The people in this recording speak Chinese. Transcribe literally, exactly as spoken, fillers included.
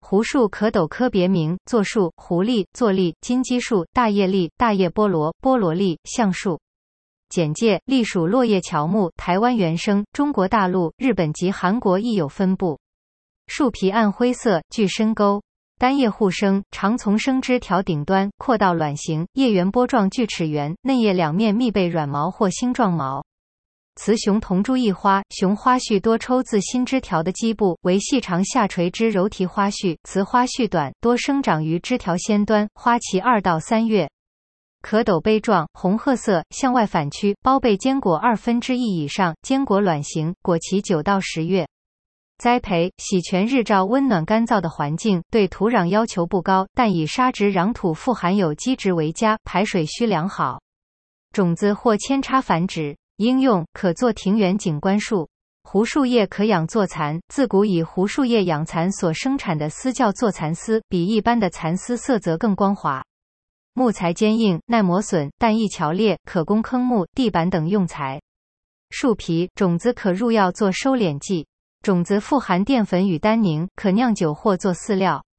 胡树可斗科别名：座树、狐狸、座栗、金鸡树、大叶栗、大叶菠萝、菠萝栗、橡树。简介：栗属落叶乔木，台湾原生，中国大陆、日本及韩国亦有分布。树皮暗灰色，具深沟，单叶互生，常从生枝条顶端扩到卵形，叶缘波状锯齿缘，内叶两面密被软毛或星状毛。雌雄同株异花，雄花序多抽自新枝条的基部，为细长下垂之柔蹄花序，雌花序短，多生长于枝条先端，花期二到三月。壳斗杯状，红褐色，向外反曲，包被坚果二分之一以上，坚果卵形，果期九到十月。栽培：喜全日照温暖干燥的环境，对土壤要求不高，但以沙质壤土富含有机质为佳，排水需良好。种子或扦插繁殖。应用：可做庭园景观树。胡树叶可养坐蚕，自古以胡树叶养蚕所生产的丝叫坐蚕丝，比一般的蚕丝色泽更光滑。木材坚硬，耐磨损，但易乔裂，可供坑木、地板等用材。树皮种子可入药做收敛剂。种子富含淀粉与单宁，可酿酒或做饲料。